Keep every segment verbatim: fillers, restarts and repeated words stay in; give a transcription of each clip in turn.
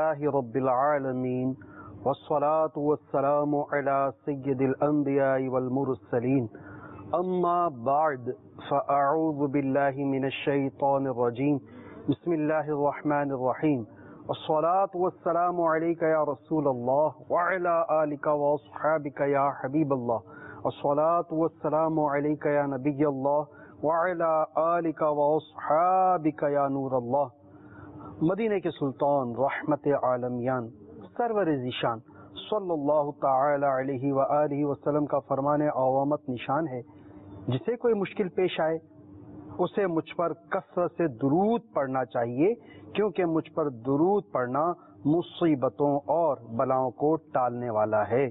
لله رب العالمين والصلاة والسلام على سيد الأنبياء والمرسلين أما بعد فأعوذ بالله من الشيطان الرجيم بسم الله الرحمن الرحيم والصلاة والسلام عليك يا رسول الله وعلى آلك وأصحابك يا حبيب الله والصلاة والسلام عليك يا نبي الله وعلى آلك وأصحابك يا نور الله. مدینہ کے سلطان رحمت عالمیان سرور ذیشان صلی اللہ تعالی علیہ وآلہ وسلم کا فرمان عوامت نشان ہے، جسے کوئی مشکل پیش آئے اسے مجھ پر کثرت سے درود پڑھنا چاہیے، کیونکہ مجھ پر درود پڑھنا مصیبتوں اور بلاؤں کو ٹالنے والا ہے.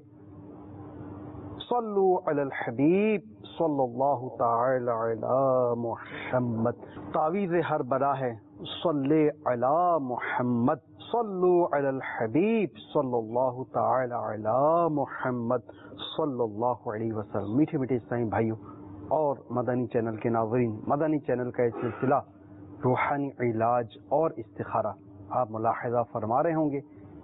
صلو علی الحبیب صلی اللہ تعالی علی محمد. تعویذ ہر بلا ہے صلی علی محمد. صلو علی الحبیب صلی اللہ تعالی علی محمد صلی اللہ علیہ وسلم. میٹھے میٹھے اسلامی بھائیوں اور مدنی چینل کے ناظرین، مدنی چینل کا یہ سلسلہ روحانی علاج اور استخارہ آپ ملاحظہ فرما رہے ہوں گے.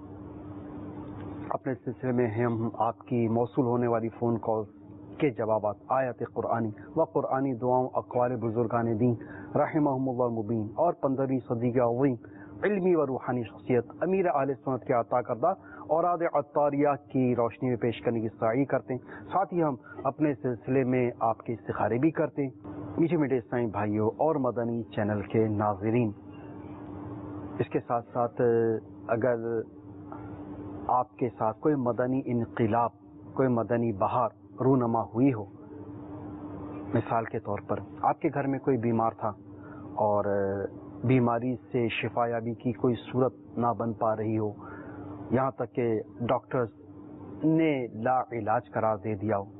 اپنے سلسلے میں ہم آپ کی موصول ہونے والی فون کال کے جوابات، آیات قرآنی و قرآنی دعاؤں، اقوال بزرگان دین رحمہم اللہ المبین اور پندرہویں صدی کے عظیم علمی و روحانی شخصیت امیر اہل سنت کے عطا کردہ اوراد عطاریہ کی روشنی میں پیش کرنے کی سعی کرتے ہیں. ساتھ ہی ہم اپنے سلسلے میں آپ کے استخارے بھی کرتے ہیں. میٹھے میٹھے اسلامی بھائیوں اور مدنی چینل کے ناظرین، اس کے ساتھ ساتھ اگر آپ کے ساتھ کوئی مدنی انقلاب، کوئی مدنی بہار رونما ہوئی ہو، مثال کے طور پر آپ کے گھر میں کوئی بیمار تھا اور بیماری سے شفا یابی کی کوئی صورت نہ بن پا رہی ہو، یہاں تک کہ ڈاکٹرز نے لا علاج قرار دے دیا ہو،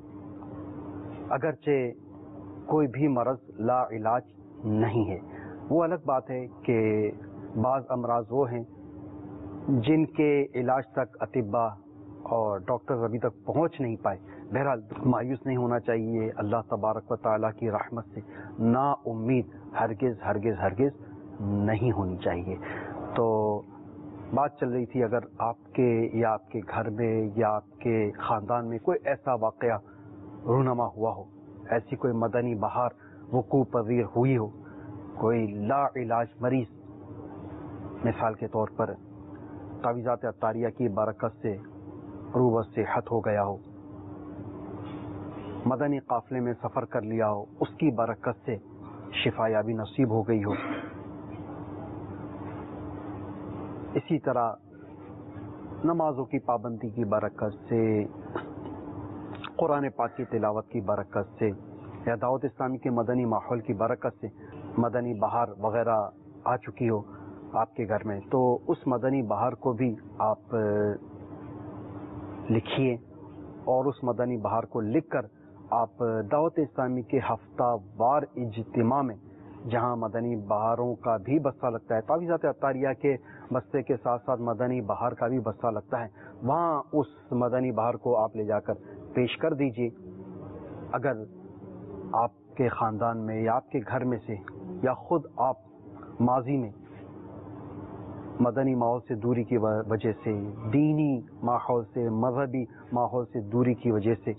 اگرچہ کوئی بھی مرض لا علاج نہیں ہے. وہ الگ بات ہے کہ بعض امراض وہ ہیں جن کے علاج تک اطباء اور ڈاکٹرز ابھی تک پہنچ نہیں پائے. بہرحال مایوس نہیں ہونا چاہیے. اللہ تبارک و تعالیٰ کی رحمت سے نا امید ہرگز ہرگز ہرگز نہیں ہونی چاہیے. تو بات چل رہی تھی، اگر آپ کے یا آپ کے گھر میں یا آپ کے خاندان میں کوئی ایسا واقعہ رونما ہوا ہو، ایسی کوئی مدنی بہار وقوع پذیر ہوئی ہو، کوئی لا علاج مریض مثال کے طور پر تعویذات عطاریہ کی برکت سے روح و صحت ہو گیا ہو، مدنی قافلے میں سفر کر لیا ہو، اس کی برکت سے شفا یابی نصیب ہو گئی ہو، اسی طرح نمازوں کی پابندی کی برکت سے، قرآن پاک کی تلاوت کی برکت سے، یا دعوت اسلامی کے مدنی ماحول کی برکت سے مدنی بہار وغیرہ آ چکی ہو آپ کے گھر میں، تو اس مدنی بہار کو بھی آپ لکھیے اور اس مدنی بہار کو لکھ کر آپ دعوت اسلامی کے ہفتہ وار اجتماع میں، جہاں مدنی بہاروں کا بھی بستہ لگتا ہے، تعویذات عطاریہ کے بستے کے ساتھ ساتھ مدنی بہار کا بھی بستہ لگتا ہے، وہاں اس مدنی بہار کو آپ لے جا کر پیش کر دیجیے. اگر آپ کے خاندان میں یا آپ کے گھر میں سے یا خود آپ ماضی میں مدنی ماحول سے دوری کی وجہ سے، دینی ماحول سے، مذہبی ماحول سے دوری کی وجہ سے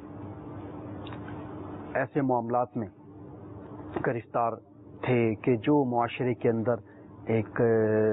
ایسے معاملات میں گرفتار تھے کہ جو معاشرے کے اندر ایک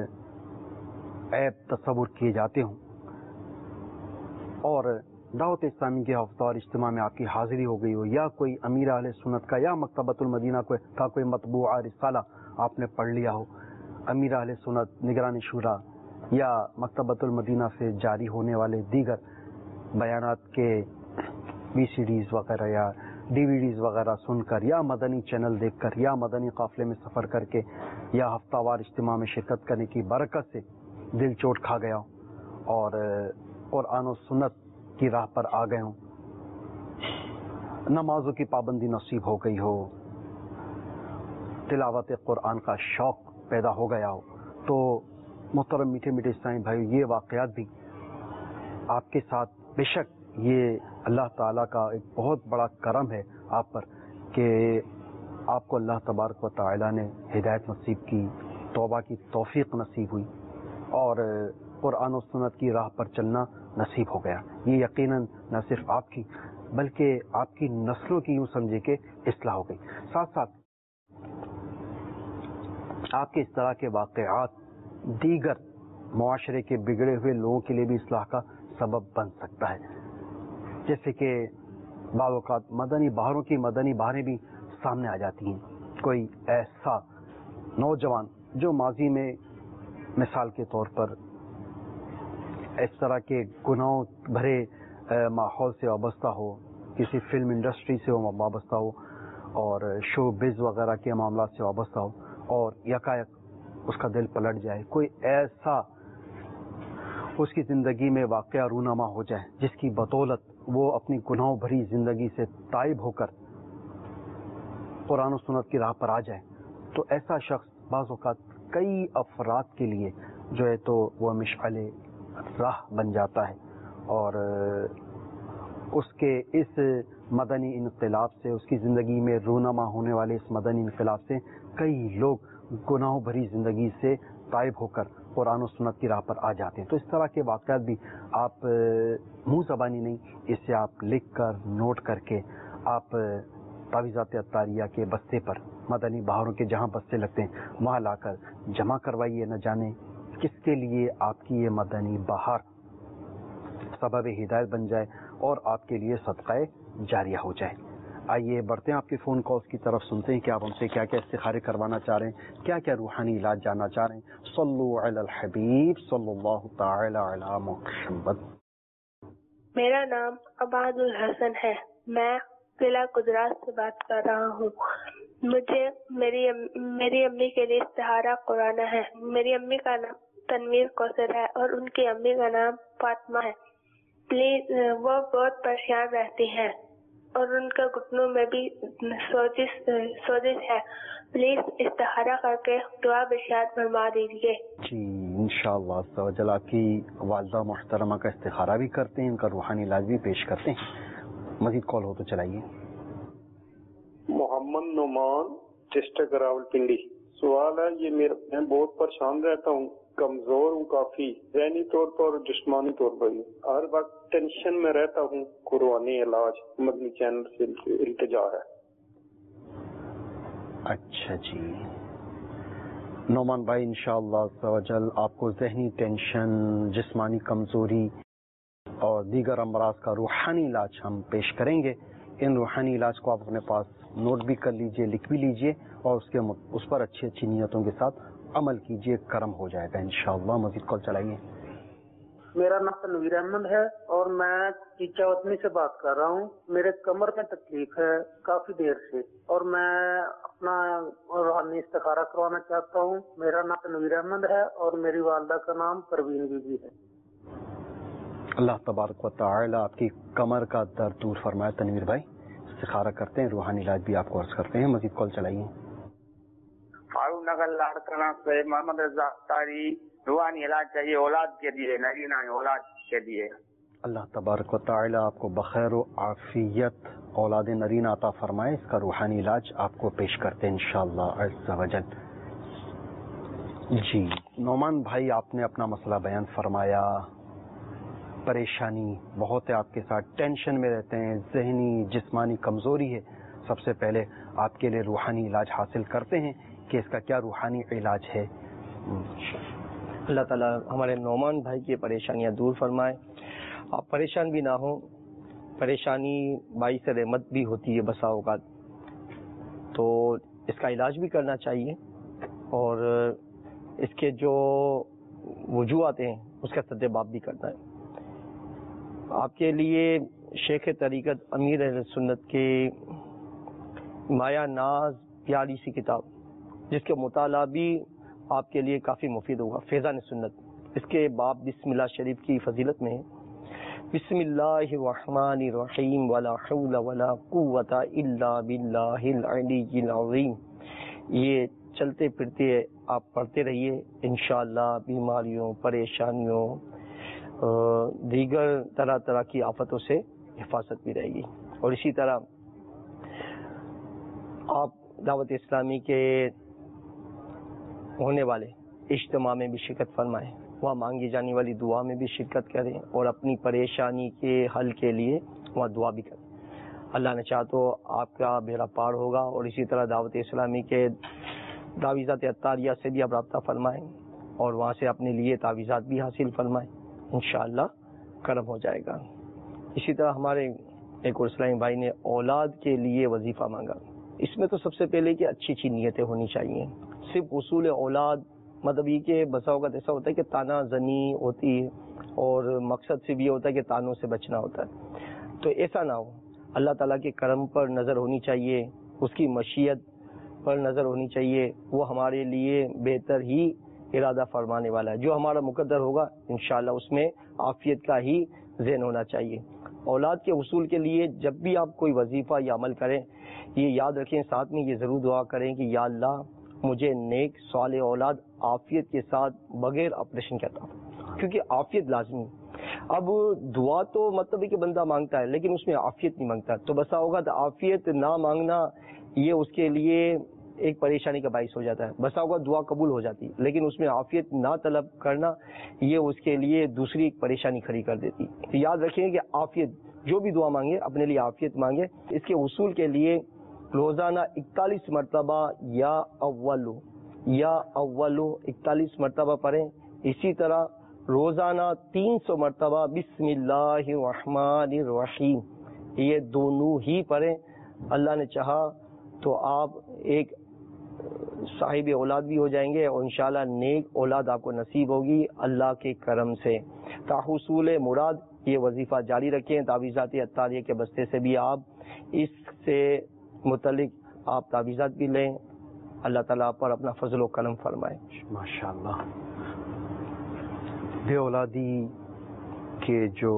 عیب تصور کیے جاتے ہوں، اور دعوت اسلامی کے ہفتہ اور اجتماع میں آپ کی حاضری ہو گئی ہو، یا کوئی امیر اہل سنت کا یا مکتبۃ المدینہ کا کوئی مطبوعہ رسالہ آپ نے پڑھ لیا ہو، امیر اہل سنت، نگران شورا یا مکتبۃ المدینہ سے جاری ہونے والے دیگر بیانات کے وی سی ڈیز وغیرہ یا ڈی وی ڈیز وغیرہ سن کر، یا مدنی چینل دیکھ کر، یا مدنی قافلے میں سفر کر کے، یا ہفتہ وار اجتماع میں شرکت کرنے کی برکت سے دل چوٹ کھا گیا ہوں اور قرآن و سنت کی راہ پر آ گئے ہوں، نمازوں کی پابندی نصیب ہو گئی ہو، تلاوت قرآن کا شوق پیدا ہو گیا ہو، تو محترم میٹھے میٹھے اسلامی بھائی، یہ واقعات بھی آپ کے ساتھ بے شک یہ اللہ تعالیٰ کا ایک بہت بڑا کرم ہے آپ پر کہ آپ کو اللہ تبارک و تعالیٰ نے ہدایت نصیب کی، توبہ کی توفیق نصیب ہوئی، اور قرآن و سنت کی راہ پر چلنا نصیب ہو گیا. یہ یقیناً نہ صرف آپ کی بلکہ آپ کی نسلوں کی یوں سمجھے کہ اصلاح ہو گئی. ساتھ ساتھ آپ کے اس طرح کے واقعات دیگر معاشرے کے بگڑے ہوئے لوگوں کے لیے بھی اصلاح کا سبب بن سکتا ہے. جیسے کہ بعض اوقات مدنی بہاروں کی مدنی بہاریں بھی سامنے آ جاتی ہیں. کوئی ایسا نوجوان جو ماضی میں مثال کے طور پر اس طرح کے گناہوں بھرے ماحول سے وابستہ ہو, کسی فلم انڈسٹری سے وابستہ ہو اور شو بز وغیرہ کے معاملات سے وابستہ ہو, اور یکایک اس کا دل پلٹ جائے, کوئی ایسا اس کی زندگی میں واقعہ رونما ہو جائے جس کی بدولت وہ اپنی گناہوں بھری زندگی سے تائب ہو کر قرآن و سنت کی راہ پر آ جائے, تو ایسا شخص بعض اوقات کئی افراد کے لیے جو ہے تو وہ مشعل راہ بن جاتا ہے, اور اس کے اس مدنی انقلاب سے, اس کی زندگی میں رونما ہونے والے اس مدنی انقلاب سے کئی لوگ گناہوں بھری زندگی سے تائب ہو کر قرآن و سنت کی راہ پر آ جاتے ہیں. تو اس طرح کے واقعات بھی آپ منہ زبانی نہیں, اسے آپ لکھ کر نوٹ کر کے آپ تعویذات عطاریہ کے بستے پر, مدنی بہاروں کے جہاں بستے لگتے ہیں وہاں لا کر جمع کروائیے. نہ جانے کس کے لیے آپ کی یہ مدنی بہار سبب ہدایت بن جائے اور آپ کے لیے صدقہ جاریہ ہو جائے. آئیے بڑھتے ہیں آپ کے فون کالز کی طرف, سنتے ہیں کہ آپ ہم سے کیا کیا استخارے کروانا چاہ رہے ہیں, کیا کیا روحانی علاج جاننا چاہ رہے ہیں. صلو علی الحبیب صلی اللہ تعالی علی محمد. میرا نام عباد الحسن ہے, میں ضلع گجرات سے بات کر رہا ہوں. مجھے میری میری امی کے لیے استخارہ قرآن ہے. میری امی کا نام تنویر کوثر ہے اور ان کی امی کا نام فاطمہ ہے. پلیز وہ بہت پریشان رہتی ہیں اور ان کے گھٹنوں میں بھی سوزش سوزش ہے. پلیز استخارہ کر کے دعا بشارت فرما دیجیے. جی انشاءاللہ عز و جل آپ کی والدہ محترمہ کا استخارہ بھی کرتے ہیں, ان کا روحانی علاج بھی پیش کرتے ہیں. مزید کال ہو تو چلائیے. محمد نعمان ڈسٹرکٹ راولپنڈی. سوال ہے یہ میرا, میں بہت پریشان رہتا ہوں, کمزور ہوں کافی, ذہنی طور پر اور جسمانی طور پر بھی. ہر وقت ٹینشن میں رہتا ہوں. قرآنی علاج مدنی چینل سے التجا ہے. اچھا جی نعمان بھائی, انشاءاللہ عز و جل آپ کو ذہنی ٹینشن, جسمانی کمزوری اور دیگر امراض کا روحانی علاج ہم پیش کریں گے. ان روحانی علاج کو آپ اپنے پاس نوٹ بھی کر لیجئے, لکھ بھی لیجئے اور اس کے اس پر اچھی اچھی نیتوں کے ساتھ عمل کیجئے, کرم ہو جائے گا انشاءاللہ. مزید کال چلائیے. میرا نام تنویر احمد ہے اور میں چیچا وطنی سے بات کر رہا ہوں. میرے کمر میں تکلیف ہے کافی دیر سے اور میں اپنا روحانی استخارہ کروانا چاہتا ہوں. میرا نام تنویر احمد ہے اور میری والدہ کا نام پروین بی بی ہے. اللہ تبارک و تعالی آپ کی کمر کا درد دور فرمائے. تنویر بھائی استخارہ کرتے ہیں, روحانی علاج بھی آپ کو عرض کرتے ہیں. مزید کال چلائیے. فاروق نگر لاڑکانہ سے محمد رضا اختاری. روحانی علاج چاہیے اولاد کے لیے, نرینہ اولاد کے لیے. اللہ تبارک و تعالی آپ کو بخیر و عافیت اولاد نرینہ عطا فرمائے. اس کا روحانی علاج آپ کو پیش کرتے ہیں انشاءاللہ عز و جل. جی نعمان بھائی, آپ نے اپنا مسئلہ بیان فرمایا. پریشانی بہت ہے آپ کے ساتھ, ٹینشن میں رہتے ہیں, ذہنی جسمانی کمزوری ہے. سب سے پہلے آپ کے لیے روحانی علاج حاصل کرتے ہیں کہ اس کا کیا روحانی علاج ہے. اللہ تعالیٰ ہمارے نعمان بھائی کی پریشانیاں دور فرمائے. آپ پریشان بھی نہ ہوں, پریشانی باعث رحمت بھی ہوتی ہے بسا اوقات, تو اس کا علاج بھی کرنا چاہیے اور اس کے جو وجوہات ہیں اس کا سدباب بھی کرنا ہے. آپ کے لیے شیخ طریقت امیر اہل سنت کے مایا ناز پیاری سی کتاب, جس کے مطالعہ بھی آپ کے لیے کافی مفید ہوگا, فیضان سنت. اس کے باب بسم اللہ شریف کی فضیلت میں بسم اللہ الرحمن الرحیم ولا حول ولا قوت الا باللہ العلی العظیم. یہ چلتے پھرتے آپ پڑھتے رہیے, انشاءاللہ بیماریوں, پریشانیوں, دیگر طرح طرح کی آفتوں سے حفاظت بھی رہے گی. اور اسی طرح آپ دعوت اسلامی کے ہونے والے اجتماع میں بھی شرکت فرمائیں. وہاں مانگی جانے والی دعا میں بھی شرکت کریں اور اپنی پریشانی کے حل کے لیے وہاں دعا بھی کریں. اللہ نے چاہا تو آپ کا بیڑا پار ہوگا. اور اسی طرح دعوت اسلامی کے تعویذات عطاریہ سے بھی آپ رابطہ فرمائیں اور وہاں سے اپنے لیے تعویذات بھی حاصل فرمائیں, انشاءاللہ کرم ہو جائے گا. اسی طرح ہمارے ایک اور اسلامی بھائی نے اولاد کے لیے وظیفہ مانگا. اس میں تو سب سے پہلے کہ اچھی اچھی نیتیں ہونی چاہیے. صرف حصول اولاد مطلب یہ کہ بسا اوقات ایسا ہوتا ہے کہ تانا زنی ہوتی ہے اور مقصد سے بھی یہ ہوتا ہے کہ تانوں سے بچنا ہوتا ہے. تو ایسا نہ ہو. اللہ تعالیٰ کے کرم پر نظر ہونی چاہیے, اس کی مشیت پر نظر ہونی چاہیے. وہ ہمارے لیے بہتر ہی ارادہ فرمانے والا ہے. جو ہمارا مقدر ہوگا انشاءاللہ اس میں عافیت کا ہی ذہن ہونا چاہیے. اولاد کے حصول کے لیے جب بھی آپ کوئی وظیفہ یا عمل کریں, یہ یاد رکھیں, ساتھ میں یہ ضرور دعا کریں کہ یا اللہ مجھے نیک صالح اولاد عافیت کے ساتھ بغیر آپریشن کے عطا فرما, کیونکہ عافیت لازمی. اب دعا تو مطلب ہے کہ بندہ مانگتا ہے لیکن اس میں عافیت نہیں مانگتا, تو بسا ہوگا تو عافیت نہ مانگنا یہ اس کے لیے ایک پریشانی کا باعث ہو جاتا ہے. بسا ہوگا دعا قبول ہو جاتی لیکن اس میں عافیت نہ طلب کرنا یہ اس کے لیے دوسری ایک پریشانی کھڑی کر دیتی. تو یاد رکھیں کہ عافیت جو بھی دعا مانگے اپنے لیے عافیت مانگے. اس کے حصول کے لیے روزانہ اکتالیس مرتبہ یا اولو یا اولو اکتالیس مرتبہ پڑھیں. اسی طرح روزانہ تین سو مرتبہ بسم اللہ الرحمن الرحیم یہ دونوں ہی پڑھیں. اللہ نے چاہا تو آپ ایک صاحب اولاد بھی ہو جائیں گے اور انشاءاللہ نیک اولاد آپ کو نصیب ہوگی اللہ کے کرم سے. تاحصول مراد یہ وظیفہ جاری رکھیں. تعویذات عطاریہ کے بستے سے بھی آپ اس سے متعلق آپ تعویذات بھی لیں. اللہ تعالیٰ پر اپنا فضل و کرم فرمائے. ماشاءاللہ. بے اولادی کے جو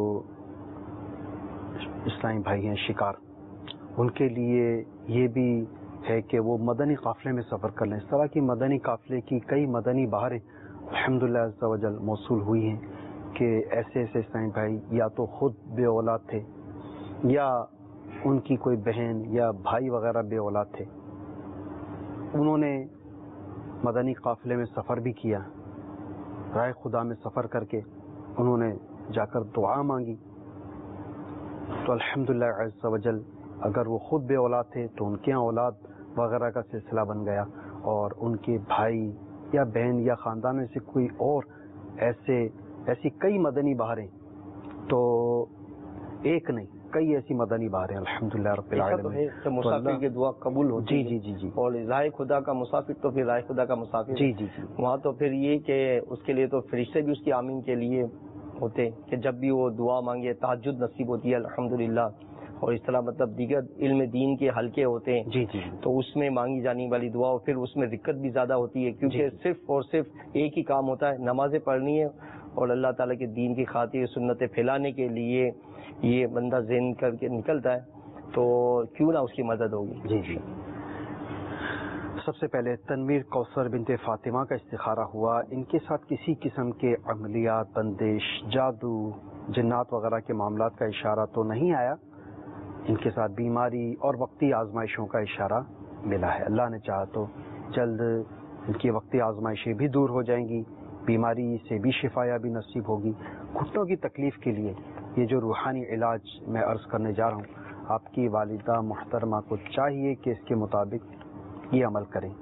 اسلامی بھائی ہیں شکار, ان کے لیے یہ بھی ہے کہ وہ مدنی قافلے میں سفر کر لیں. اس طرح کی مدنی قافلے کی کئی مدنی بہاریں الحمدللہ عز و جل موصول ہوئی ہیں کہ ایسے ایسے اسلامی بھائی یا تو خود بے اولاد تھے یا ان کی کوئی بہن یا بھائی وغیرہ بے اولاد تھے. انہوں نے مدنی قافلے میں سفر بھی کیا, رائے خدا میں سفر کر کے انہوں نے جا کر دعا مانگی. تو الحمدللہ عز و جل اگر وہ خود بے اولاد تھے تو ان کے اولاد وغیرہ کا سلسلہ بن گیا, اور ان کے بھائی یا بہن یا خاندان میں سے کوئی اور ایسے ایسی کئی مدنی بہاریں, تو ایک نہیں کئی ایسی مدنی بہاریں الحمدللہ رب العالمین. تو مسافر کی دعا قبول ہوتی جی ہے. جی جی جی اور رائے خدا کا مسافر تو پھر رائے خدا کا مسافر جی جی جی وہاں تو پھر یہ کہ اس کے لیے تو فرشتے بھی اس کی آمین کے لیے ہوتے کہ جب بھی وہ دعا مانگے تہجد نصیب ہوتی ہے الحمدللہ. اور اس طرح مطلب دیگر علم دین کے حلقے ہوتے ہیں جی جی تو اس میں مانگی جانے والی دعا, اور پھر اس میں دقت بھی زیادہ ہوتی ہے کیونکہ صرف اور صرف ایک ہی کام ہوتا ہے, نمازیں پڑھنی ہے اور اللہ تعالیٰ کے دین کی خاطر سنتیں پھیلانے کے لیے یہ بندہ ذہن کر کے نکلتا ہے, تو کیوں نہ اس کی مدد ہوگی. جی جی سب سے پہلے تنویر کوثر بنت فاطمہ کا استخارہ ہوا. ان کے ساتھ کسی قسم کے عملیات, بندش, جادو, جنات وغیرہ کے معاملات کا اشارہ تو نہیں آیا. ان کے ساتھ بیماری اور وقتی آزمائشوں کا اشارہ ملا ہے. اللہ نے چاہا تو جلد ان کی وقتی آزمائشیں بھی دور ہو جائیں گی, بیماری سے بھی شفا یابی نصیب ہوگی. گھٹنوں کی تکلیف کے لیے یہ جو روحانی علاج میں عرض کرنے جا رہا ہوں, آپ کی والدہ محترمہ کو چاہیے کہ اس کے مطابق یہ عمل کریں.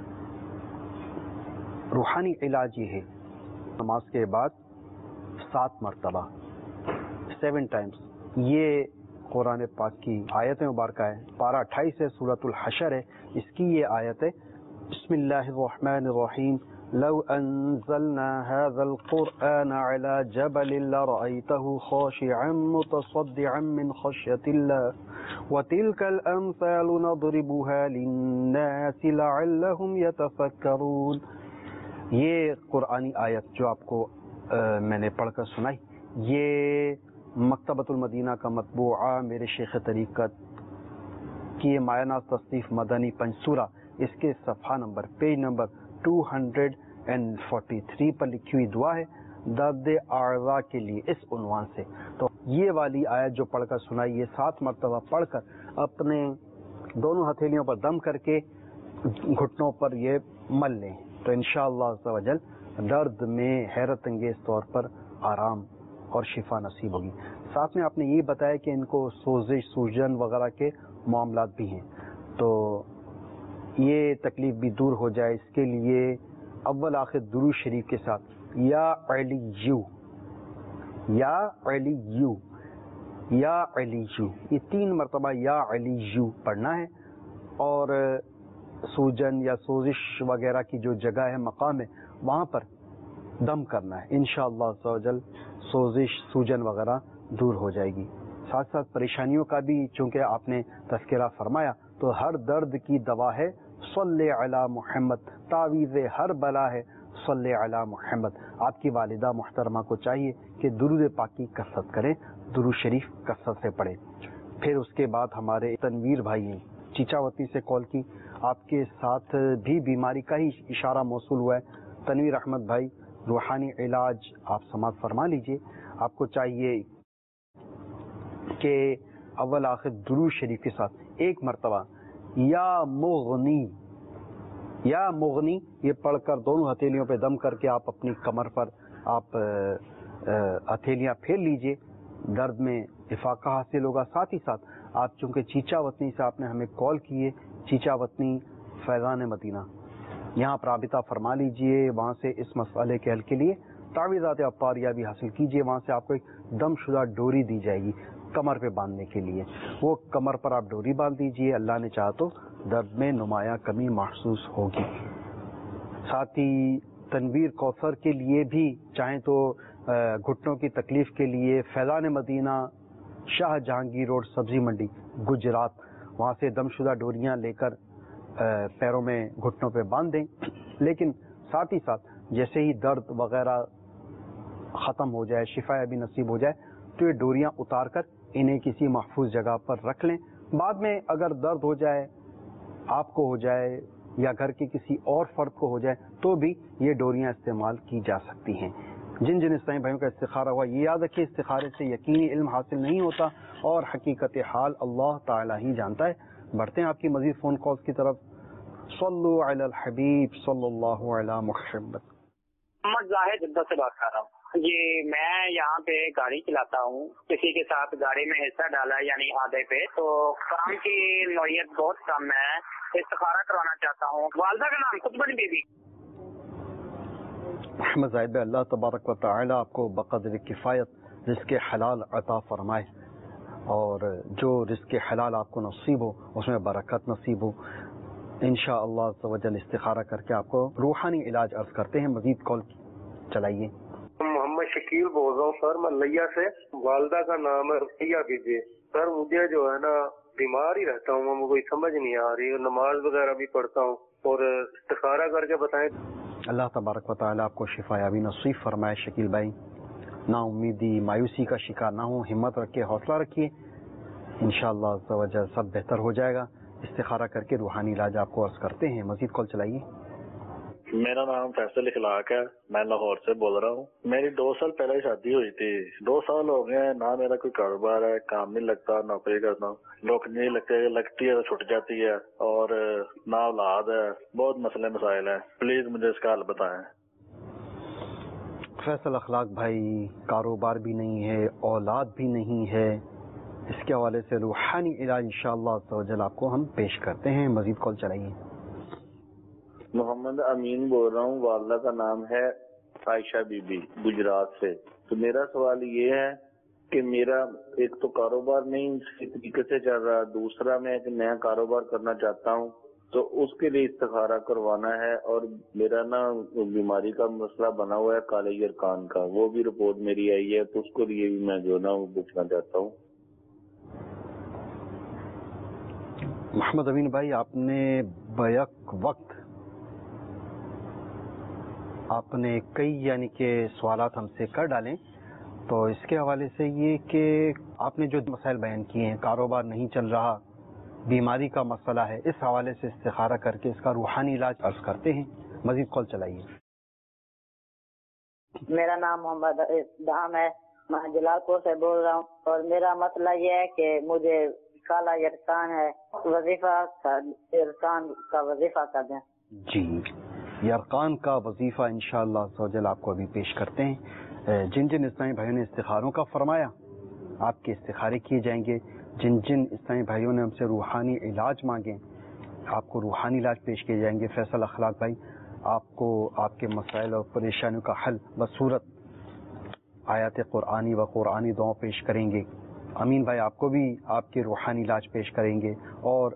روحانی علاج یہ ہے, نماز کے بعد سات مرتبہ سیون ٹائمز, یہ قرآن پاک کی آیت مبارکہ ہے, پارہ اٹھائیس ہے, سورۃ الحشر ہے, اس کی یہ آیت ہے. بسم اللہ الرحمن الرحیم لو انزلنا هذا القرآن على جبل لرأيته خاشعا متصدعا من خشية الله وتلك الأمثال نضربها للناس لعلهم يتفكرون. یہ قرآنی آیت جو آپ کو میں نے پڑھ کر سنائی, یہ مکتبۃ المدینہ کا مطبوعہ میرے شیخ طریقت کی مایہ ناز تصنیف مدنی پنسورہ, اس کے صفحہ نمبر پیج نمبر دو سو تینتالیس پر لکھی ہوئی دعا ہے درد اعضاء کے لیے اس عنوان سے. تو یہ والی آیت جو پڑھ کر سنائی, یہ سات مرتبہ پڑھ کر اپنے دونوں ہتھیلیوں پر دم کر کے گھٹنوں پر یہ مل لیں, تو انشاءاللہ عز و جل درد میں حیرت انگیز طور پر آرام اور شفا نصیب ہوگی. ساتھ میں آپ نے یہ بتایا کہ ان کو سوزش سوجن وغیرہ کے معاملات بھی ہیں, تو یہ تکلیف بھی دور ہو جائے اس کے لیے اول آخر درود شریف کے ساتھ یا علیو یا علیو یا علیو یہ تین مرتبہ یا علیو پڑھنا ہے, اور سوجن یا سوزش وغیرہ کی جو جگہ ہے مقام ہے وہاں پر دم کرنا ہے. انشاءاللہ عز و جل سوزش سوجن وغیرہ دور ہو جائے گی. ساتھ ساتھ پریشانیوں کا بھی چونکہ آپ نے تذکرہ فرمایا تو ہر درد کی دوا ہے صلی علی محمد, تعویذ ہر بلا ہے صلی علی محمد. آپ کی والدہ محترمہ کو چاہیے کہ درود پاک کی کثرت کریں, درود شریف کثرت سے پڑھیں. پھر اس کے بعد ہمارے تنویر بھائی ہیں چیچا وطنی سے کال کی, آپ کے ساتھ بھی بیماری کا ہی اشارہ موصول ہوا ہے. تنویر احمد بھائی روحانی علاج آپ سماعت فرما لیجئے. آپ کو چاہیے کہ اول آخر درود شریف کے ساتھ ایک مرتبہ یا مغنی یا مغنی یہ پڑھ کر دونوں ہتھیلیوں پہ دم کر کے آپ اپنی کمر پر آپ ہتھیلیاں پھیر لیجئے, درد میں افاقہ حاصل ہوگا. ساتھ ہی ساتھ آپ چونکہ چیچا وطنی سے آپ نے ہمیں کال کی ہے, چیچا وطنی فیضان مدینہ, یہاں پر رابطہ فرما لیجئے, وہاں سے اس مسئلے کے حل کے لیے تعویذات عطاریہ بھی حاصل کیجئے. وہاں سے آپ کو ایک دم شدہ ڈوری دی جائے گی کمر پہ باندھنے کے لیے, وہ کمر پر آپ ڈوری باندھ دیجئے, اللہ نے چاہا تو درد میں نمایاں کمی محسوس ہوگی. ساتھ ہی تنویر کوثر کے لیے بھی چاہیں تو گھٹنوں کی تکلیف کے لیے فیضان مدینہ شاہ جہانگیر روڈ سبزی منڈی گجرات, وہاں سے دم شدہ ڈوریاں لے کر پیروں میں گھٹنوں پہ باندھ دیں. لیکن ساتھ ہی ساتھ جیسے ہی درد وغیرہ ختم ہو جائے, شفا بھی نصیب ہو جائے, تو یہ ڈوریاں اتار کر انہیں کسی محفوظ جگہ پر رکھ لیں. بعد میں اگر درد ہو جائے, آپ کو ہو جائے یا گھر کے کسی اور فرد کو ہو جائے تو بھی یہ ڈوریاں استعمال کی جا سکتی ہیں. جن جن اسلامی بھائیوں کا استخارہ ہوا یہ یاد رکھیے استخارے سے یقینی علم حاصل نہیں ہوتا اور حقیقت حال اللہ تعالی ہی جانتا ہے. بڑھتے ہیں آپ کی مزید فون کالز کی طرف. صلو علی الحبیب صلی اللہ علی محمد. محمد زاہد جدہ سے بات کر رہا ہوں. جی میں یہاں پہ گاڑی چلاتا ہوں, کسی کے ساتھ گاڑی میں حصہ ڈالا یعنی آدھے پہ, تو کام کی نوعیت بہت کم ہے, استخارہ کروانا چاہتا ہوں. والدہ کا نام خود بنی بی بی. محمد زاہد بھائی اللہ تبارک و تعالی آپ کو بقدر کفایت رزق حلال عطا فرمائے, اور جو رزق حلال آپ کو نصیب ہو اس میں برکت نصیب ہو. انشاءاللہ عز و جل استخارہ کر کے آپ کو روحانی علاج عرض کرتے ہیں. مزید کال چلائیے. محمد شکیل بول رہا ہوں سر, میں لیا سے. والدہ کا نام ہے رقیہ بی بی. سر مجھے جو ہے نا بیمار ہی رہتا ہوں, مجھے کوئی سمجھ نہیں آ رہی, نماز وغیرہ بھی پڑھتا ہوں, اور استخارہ کر کے بتائیں. اللہ تبارک و تعالیٰ آپ کو شفا یابی نصیب فرمائے. شکیل بھائی نا امیدی مایوسی کا شکار نہ ہوں, ہمت رکھے, حوصلہ رکھیے, انشاءاللہ عز و جل سب بہتر ہو جائے گا. استخارہ کر کے روحانی علاج آپ کو عرض کرتے ہیں. مزید کال چلائیے. میرا نام فیصل اخلاق ہے, میں لاہور سے بول رہا ہوں. میری دو سال پہلے شادی ہوئی تھی, دو سال ہو گئے ہیں, نہ میرا کوئی کاروبار ہے, کام نہیں لگتا, نوکری کرتا ہوں, نوکری نہیں لگتے, لگتی ہے تو چھٹ جاتی ہے, اور نہ اولاد ہے, بہت مسئلے مسائل ہیں. پلیز مجھے اس کا حل بتائیں. فیصل اخلاق بھائی کاروبار بھی نہیں ہے, اولاد بھی نہیں ہے, اس کے حوالے سے روحانی علاج انشاءاللہ عز و جل آپ کو ہم پیش کرتے ہیں. مزید کال چلائیے. محمد امین بول رہا ہوں, والدہ کا نام ہے عائشہ بی بی, گجرات سے. تو میرا سوال یہ ہے کہ میرا ایک تو کاروبار نہیں اس طریقے سے چل رہا, دوسرا میں ایک نیا کاروبار کرنا چاہتا ہوں, تو اس کے لیے استخارہ کروانا ہے, اور میرا نا بیماری کا مسئلہ بنا ہوا ہے کالے یرکان کا, وہ بھی رپورٹ میری آئی ہے, تو اس کے لیے بھی میں جو نا وہ پوچھنا چاہتا ہوں. محمد امین بھائی آپ نے بیک وقت آپ نے کئی یعنی کہ سوالات ہم سے کر ڈالیں, تو اس کے حوالے سے یہ کہ آپ نے جو مسائل بیان کیے ہیں, کاروبار نہیں چل رہا, بیماری کا مسئلہ ہے, اس حوالے سے استخارہ کر کے اس کا روحانی علاج عرض کرتے ہیں. مزید کال چلائیے. میرا نام محمد دام ہے, میں جلال پور سے بول رہا ہوں, اور میرا مسئلہ یہ ہے کہ مجھے کالا یرکان ہے, وظیفہ یرکان کا وظیفہ کر دیں. جی یرقان کا وظیفہ انشاءاللہ عز و جل آپ کو ابھی پیش کرتے ہیں. جن جن اسلامی بھائیوں نے استخاروں کا فرمایا آپ کے استخارے کیے جائیں گے. جن جن اسلامی بھائیوں نے ہم سے روحانی علاج مانگے آپ کو روحانی علاج پیش کیے جائیں گے. فیصل اخلاق بھائی آپ کو آپ کے مسائل اور پریشانیوں کا حل بصورت آیات قرآنی و قرآنی دعا پیش کریں گے. امین بھائی آپ کو بھی آپ کے روحانی علاج پیش کریں گے. اور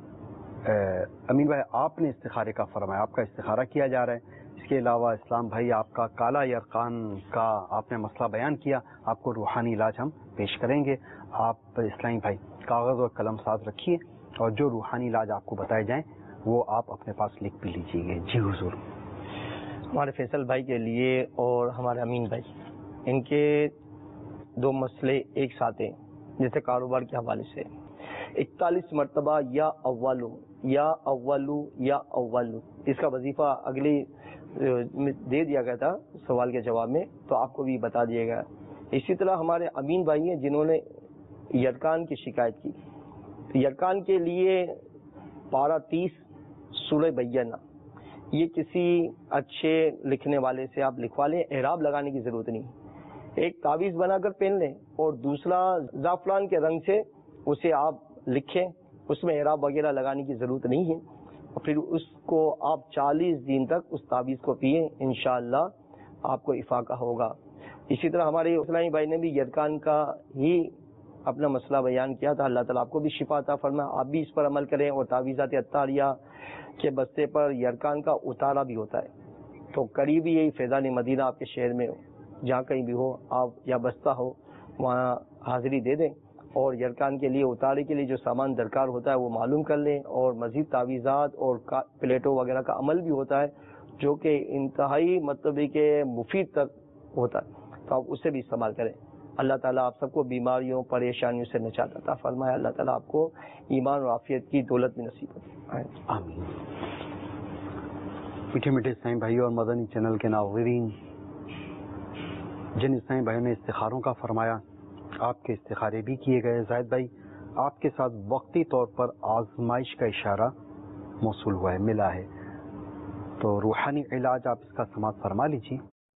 امین بھائی آپ نے استخارے کا فرمایا, آپ کا استخارہ کیا جا رہا ہے. اس کے علاوہ اسلام بھائی آپ کا کالا یرقان کا آپ نے مسئلہ بیان کیا, آپ کو روحانی علاج ہم پیش کریں گے. آپ اسلامی بھائی کاغذ اور قلم ساتھ رکھیے اور جو روحانی علاج آپ کو بتائے جائیں وہ آپ اپنے پاس لکھ بھی لیجیے گے. جی حضور. ہمارے فیصل بھائی کے لیے اور ہمارے امین بھائی ان کے دو مسئلے ایک ساتھ ہیں, جیسے کاروبار کے حوالے سے اکتالیس مرتبہ یا اولو یا اولو یا اولو اس کا وظیفہ اگلی دے دیا گیا تھا سوال کے جواب میں, تو آپ کو بھی بتا دیا گیا. اسی طرح ہمارے امین بھائی ہیں جنہوں نے یرکان کی شکایت کی. یرکان کے لیے پارہ تیس سورہ بینہ یہ کسی اچھے لکھنے والے سے آپ لکھوا لیں, اعراب لگانے کی ضرورت نہیں. ایک تعویذ بنا کر پہن لیں اور دوسرا زعفران کے رنگ سے اسے آپ لکھیں, اس میں اعراب وغیرہ لگانے کی ضرورت نہیں ہے. اور پھر اس کو آپ چالیس دن تک اس تعویذ کو پئیں, انشاءاللہ آپ کو افاقہ ہوگا. اسی طرح ہمارے اسلامی بھائی نے بھی یرکان کا ہی اپنا مسئلہ بیان کیا تھا. اللہ تعالیٰ آپ کو بھی شفا عطا فرمائے, آپ بھی اس پر عمل کریں. اور تعویذات اطاریہ کے بستے پر یرکان کا اتارا بھی ہوتا ہے, تو قریبی یہی فیضان مدینہ آپ کے شہر میں جہاں کہیں بھی ہو آپ یا بستہ ہو وہاں حاضری دے دیں اور یرکان کے لیے اتارے کے لیے جو سامان درکار ہوتا ہے وہ معلوم کر لیں. اور مزید تعویذات اور پلیٹوں وغیرہ کا عمل بھی ہوتا ہے جو کہ انتہائی مطلب کہ مفید تک ہوتا ہے, تو آپ اسے بھی استعمال کریں. اللہ تعالیٰ آپ سب کو بیماریوں پریشانیوں سے نجات عطا فرمائے. اللہ تعالیٰ آپ کو ایمان اور عافیت کی دولت بھی نصیب فرمائے. آمین. میٹھے میٹھے اسلامی بھائیوں اور مدنی چینل کے ناظرین, جن اسلامی بھائیوں نے استخاروں کا فرمایا آپ کے استخارے بھی کیے گئے. زاہد بھائی آپ کے ساتھ وقتی طور پر آزمائش کا اشارہ موصول ہوا ہے, ملا ہے, تو روحانی علاج آپ اس کا سماعت فرما لیجیے.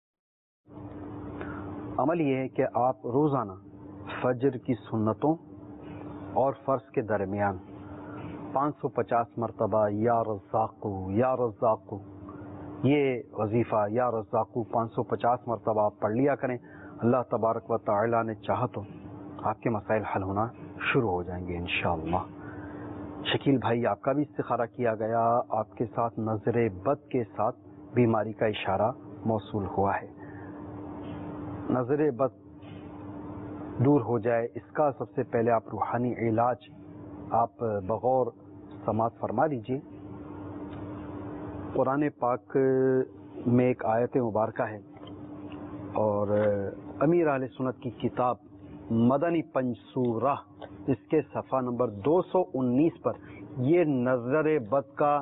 عمل یہ ہے کہ آپ روزانہ فجر کی سنتوں اور فرض کے درمیان پانچ سو پچاس مرتبہ یا رزاقو یا رزاقو یہ وظیفہ یا رزاقو پانچ سو پچاس مرتبہ آپ پڑھ لیا کریں. اللہ تبارک و تعالی نے چاہا تو آپ کے مسائل حل ہونا شروع ہو جائیں گے انشاءاللہ. شکیل بھائی آپ کا بھی استخارہ کیا گیا, آپ کے ساتھ نظر بد کے ساتھ بیماری کا اشارہ موصول ہوا ہے. نظر بد دور ہو جائے اس کا سب سے پہلے آپ روحانی علاج آپ بغور سماعت فرما لیجیے. قرآن پاک میں ایک آیت مبارکہ ہے اور امیر اہل سنت کی کتاب مدنی پنجسورہ اس کے صفحہ نمبر دو سو انیس پر یہ نظر بد کا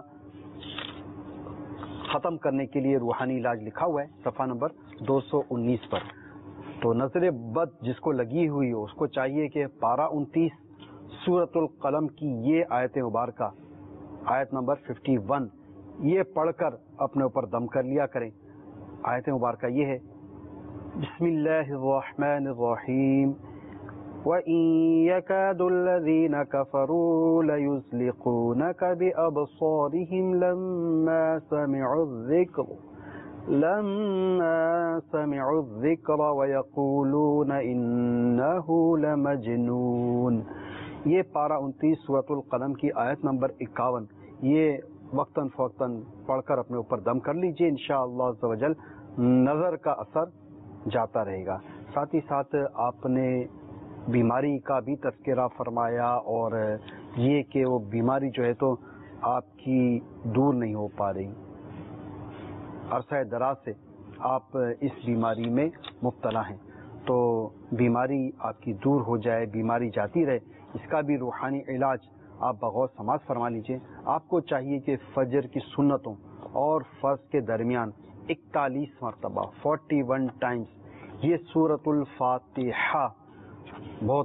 ختم کرنے کے لیے روحانی علاج لکھا ہوا ہے, صفحہ نمبر دو سو انیس پر. تو نظر بد جس کو لگی ہوئی ہو اس کو چاہیے کہ پارہ انتیس سورۃ القلم کی یہ آیت مبارکہ آیت نمبر ففٹی ون یہ پڑھ کر اپنے اوپر دم کر لیا کریں. آیت مبارکہ یہ ہے, بسم اللہ الرحمن الرحیم وَإِن يَكَادُ الَّذِينَ كَفَرُوا لَيُزْلِقُونَكَ بِأَبْصَارِهِمْ لَمَّا سَمِعُوا الذِّكْرَ لَمَّا سَمِعُوا الذِّكْرَ وَيَقُولُونَ إِنَّهُ لَمَجْنُونَ. یہ پارہ انتیس سورۃ القلم کی آیت نمبر اکاون یہ وقتاً فوقتاً پڑھ کر اپنے اوپر دم کر لیجئے, انشاءاللہ عز و جل نظر کا اثر جاتا رہے گا. ساتھ ہی ساتھ آپ نے بیماری کا بھی تذکرہ فرمایا اور یہ کہ وہ بیماری جو ہے تو آپ کی دور نہیں ہو پا رہی, عرصہ دراز سے آپ اس بیماری میں مبتلا ہیں, تو بیماری آپ کی دور ہو جائے, بیماری جاتی رہے, اس کا بھی روحانی علاج آپ بغور سماعت فرما لیجئے. آپ کو چاہیے کہ فجر کی سنتوں اور فرض کے درمیان اکتالیس مرتبہ فورٹی ون ٹائمز یہ سورۃ الفاتحہ, بہت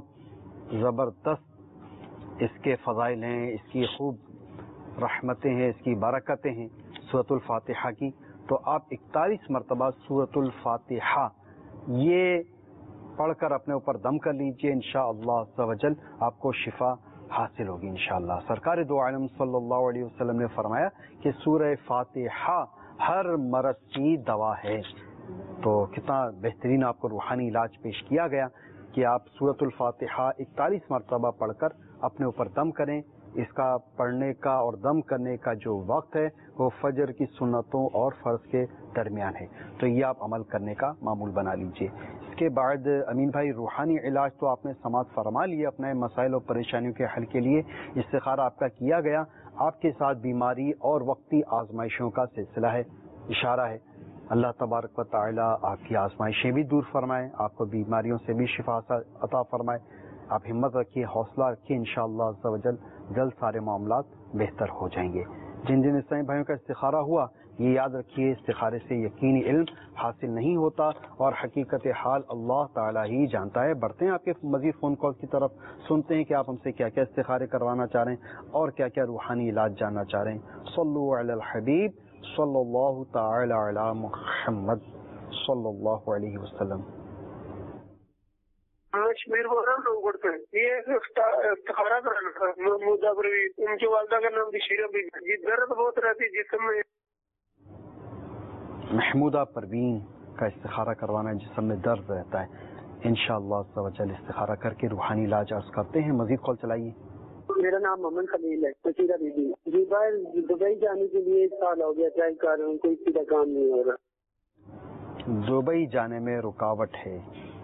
زبردست اس کے فضائل ہیں, اس کی خوب رحمتیں ہیں, اس کی برکتیں ہیں, سورۃ الفاتحہ کی، تو آپ اکتالیس مرتبہ سورۃ الفاتحہ یہ پڑھ کر اپنے اوپر دم کر لیجئے، انشاءاللہ عز و جل آپ کو شفا حاصل ہوگی انشاءاللہ۔ سرکار دو عالم صلی اللہ علیہ وسلم نے فرمایا کہ سورہ فاتحہ ہر مرض کی دوا ہے۔ تو کتنا بہترین آپ کو روحانی علاج پیش کیا گیا کہ آپ سورۃ الفاتحہ اکتالیس مرتبہ پڑھ کر اپنے اوپر دم کریں۔ اس کا پڑھنے کا اور دم کرنے کا جو وقت ہے وہ فجر کی سنتوں اور فرض کے درمیان ہے، تو یہ آپ عمل کرنے کا معمول بنا لیجئے۔ اس کے بعد امین بھائی، روحانی علاج تو آپ نے سماعت فرما لیے اپنے مسائل اور پریشانیوں کے حل کے لیے، استخارہ آپ کا کیا گیا، آپ کے ساتھ بیماری اور وقتی آزمائشوں کا سلسلہ ہے، اشارہ ہے۔ اللہ تبارک و تعالی آپ کی آزمائشیں بھی دور فرمائے، آپ کو بیماریوں سے بھی شفا عطا فرمائے۔ آپ ہمت رکھیے، حوصلہ رکھیے، انشاءاللہ عز و جل جلد سارے معاملات بہتر ہو جائیں گے۔ جن جن اسلامی بھائیوں کا استخارہ ہوا، یہ یاد رکھیے استخارے سے یقینی علم حاصل نہیں ہوتا اور حقیقت حال اللہ تعالی ہی جانتا ہے۔ بڑھتے ہیں آپ کے مزید فون کال کی طرف، سنتے ہیں کہ آپ ہم سے کیا کیا استخارے کروانا چاہ رہے ہیں اور کیا کیا روحانی علاج جاننا چاہ رہے ہیں۔ صلو علی الحبیب صلی اللہ تعالی علی محمد صلی اللہ علیہ وسلم۔ کشمیر بول رہا ہوں گڑ پہ، یہ استخارہ کرانا تھا مودا پروین، ان کی والدہ کا نام بشیرہ بی بی، یہ درد بہت رہتی جسم میں۔ محمودہ پروین کا استخارہ کروانا ہے، جسم میں درد رہتا ہے، انشاءاللہ عز و جل استخارہ کر کے روحانی علاج عرض کرتے ہیں۔ مزید کال چلائیے۔ میرا نام محمد خلیل ہے، بشیرہ بی بی جی باہر دبئی جانے کے لیے ایک سال ہو گیا ٹرائی کر رہا ہوں، کوئی سیدھا کام نہیں ہو رہا۔ دبئی جانے میں رکاوٹ ہے،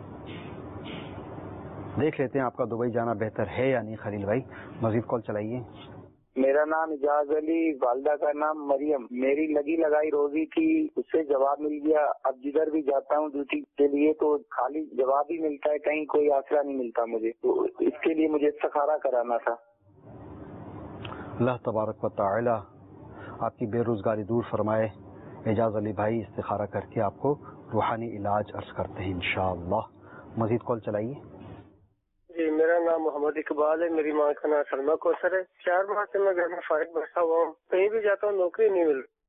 دیکھ لیتے ہیں آپ کا دبئی جانا بہتر ہے یا نہیں خلیل بھائی۔ مزید کال چلائیے۔ میرا نام اجاز علی، والدہ کا نام مریم، میری لگی لگائی روزی تھی، اس سے جواب مل گیا۔ اب جدھر بھی جاتا ہوں ڈیوٹی کے لیے تو خالی جواب ہی ملتا ہے، کہیں کوئی آسرا نہیں ملتا مجھے، تو اس کے لیے مجھے استخارہ کرانا تھا۔ اللہ تبارک و تعالی آپ کی بے روزگاری دور فرمائے۔ اجاز علی بھائی استخارہ کر کے آپ کو روحانی علاج عرض کرتے ہیں انشاءاللہ۔ مزید کال چلائیے۔ جی میرا نام محمد اقبال ہے، میری ماں کا نام سلمہ کوثر ہے، چار ماہ سے میں گھر میں فارغ بیٹھا ہوا ہوں، کہیں بھی جاتا ہوں نوکری نہیں مل رہی۔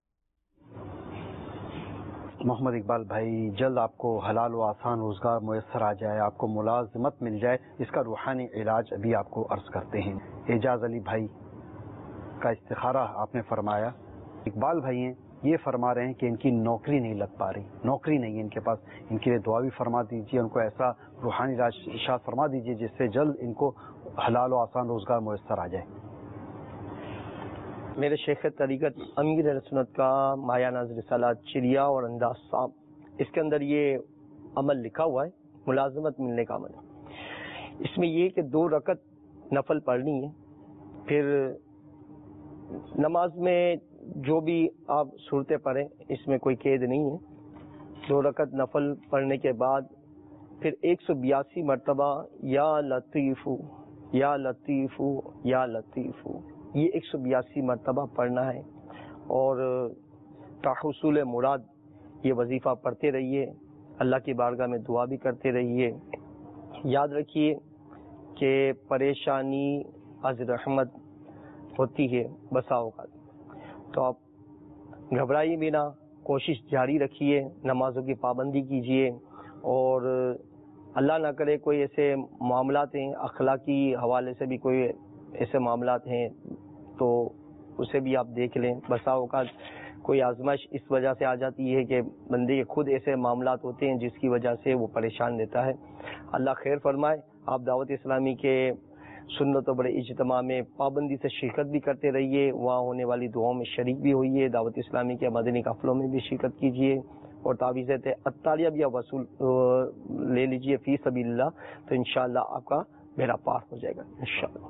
محمد اقبال بھائی جلد آپ کو حلال و آسان روزگار میسر آ جائے، آپ کو ملازمت مل جائے، اس کا روحانی علاج ابھی آپ کو عرض کرتے ہیں۔ اعجاز علی بھائی کا استخارہ آپ نے فرمایا، اقبال بھائی ہیں یہ فرما رہے ہیں کہ ان کی نوکری نہیں لگ پا رہی، نوکری نہیں ہے ان کے پاس، ان کے لیے دعا بھی فرما دیجیے، ان کو ایسا روحانی علاج ارشاد فرما دیجیے جس سے جلد ان کو حلال و آسان روزگار میسر آ جائے۔ میرے شیخ طریقت امیر اہل سنت کا مایا ناز رسالہ چڑیا اور انداز صاحب، اس کے اندر یہ عمل لکھا ہوا ہے، ملازمت ملنے کا عمل۔ اس میں یہ کہ دو رکعت نفل پڑھنی ہے، پھر نماز میں جو بھی آپ صورتیں پڑھیں اس میں کوئی قید نہیں ہے۔ دو رکعت نفل پڑھنے کے بعد پھر ایک سو بیاسی مرتبہ یا لطیف یا لطیف یا لطیف، یہ ایک سو بیاسی مرتبہ پڑھنا ہے، اور تحصول مراد یہ وظیفہ پڑھتے رہیے، اللہ کی بارگاہ میں دعا بھی کرتے رہیے۔ یاد رکھیے کہ پریشانی از رحمت ہوتی ہے بسا اوقات، تو آپ گھبرائیے بھی نہ، کوشش جاری رکھیے، نمازوں کی پابندی کیجیے، اور اللہ نہ کرے کوئی ایسے معاملات ہیں، اخلاقی حوالے سے بھی کوئی ایسے معاملات ہیں تو اسے بھی آپ دیکھ لیں۔ بسا اوقات کوئی آزمائش اس وجہ سے آ جاتی ہے کہ بندے کے خود ایسے معاملات ہوتے ہیں جس کی وجہ سے وہ پریشان رہتا ہے۔ اللہ خیر فرمائے۔ آپ دعوت اسلامی کے سنت و بڑے اجتماع میں پابندی سے شرکت بھی کرتے رہیے، وہاں ہونے والی دعاؤں میں شریک بھی ہوئیے، دعوت اسلامی کے مدنی قافلوں میں بھی شرکت کیجیے، اور تعویذات عطاریہ بھی آپ وصول لے لیجیے فی سبیل اللہ، تو انشاءاللہ آپ کا بیڑا پار ہو جائے گا انشاءاللہ۔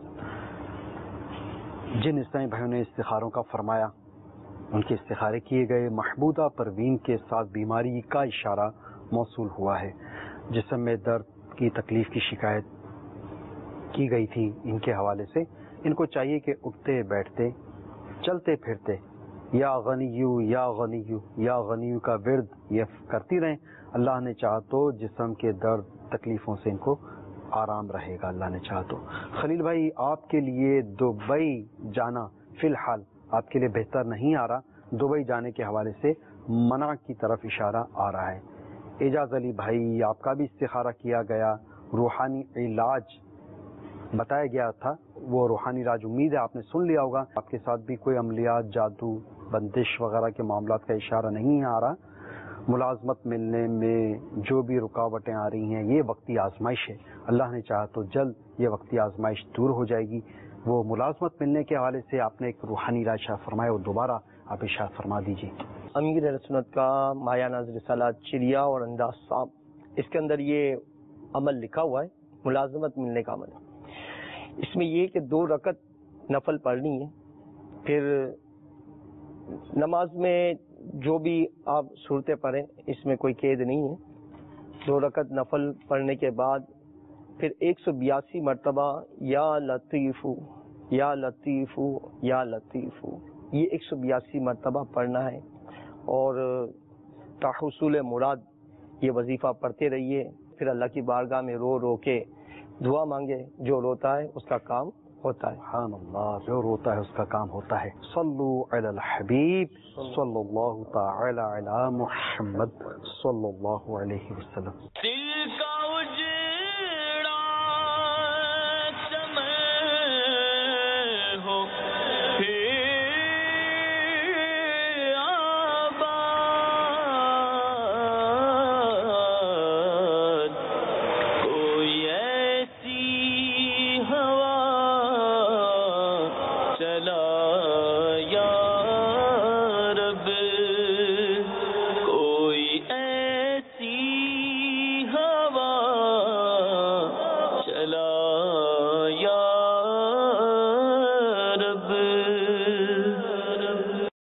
جن اسلامی بھائیوں نے استخاروں کا فرمایا، ان کے استخارے کیے گئے، محمودہ پروین کے ساتھ بیماری کا اشارہ موصول ہوا ہے، جسم میں درد کی تکلیف کی شکایت کی گئی تھی ان کے حوالے سے۔ ان کو چاہیے کہ اٹھتے بیٹھتے چلتے پھرتے یا غنیو یا غنیو یا غنیو کا ورد یہ کرتی رہیں، اللہ نے چاہا تو جسم کے درد تکلیفوں سے ان کو آرام رہے گا، اللہ نے چاہا تو۔ خلیل بھائی آپ کے لیے دبئی جانا فی الحال آپ کے لیے بہتر نہیں آ رہا، دبئی جانے کے حوالے سے منع کی طرف اشارہ آ رہا ہے۔ اعجاز علی بھائی، آپ کا بھی استخارہ کیا گیا، روحانی علاج بتایا گیا تھا، وہ روحانی علاج امید ہے آپ نے سن لیا ہوگا۔ آپ کے ساتھ بھی کوئی عملیات، جادو، بندش وغیرہ کے معاملات کا اشارہ نہیں آ رہا۔ ملازمت ملنے میں جو بھی رکاوٹیں آ رہی ہیں یہ وقتی آزمائش ہے، اللہ نے چاہا تو جلد یہ وقتی آزمائش دور ہو جائے گی۔ وہ ملازمت ملنے کے حوالے سے آپ نے ایک روحانی علاج ارشاد فرمایا، وہ دوبارہ آپ ارشاد فرما دیجیے۔ امیر اہل سنت کا مایا ناز رسالہ چڑیا اور انداز صاحب، اس کے اندر یہ عمل لکھا ہوا ہے، ملازمت ملنے کا عمل۔ اس میں یہ کہ دو رکعت نفل پڑھنی ہے، پھر نماز میں جو بھی آپ صورتیں پڑھیں اس میں کوئی قید نہیں ہے۔ دو رکعت نفل پڑھنے کے بعد پھر ایک سو بیاسی مرتبہ یا لطیف یا لطیف یا لطیف، یہ ایک سو بیاسی مرتبہ پڑھنا ہے، اور تحصول مراد یہ وظیفہ پڑھتے رہیے۔ پھر اللہ کی بارگاہ میں رو رو کے دعا مانگے، جو روتا ہے اس کا کام ہوتا ہے۔ سبحان اللہ، جو روتا ہے اس کا کام ہوتا ہے۔ صلو علی الحبیب صلی اللہ تعالی علی محمد صلی اللہ علیہ وسلم۔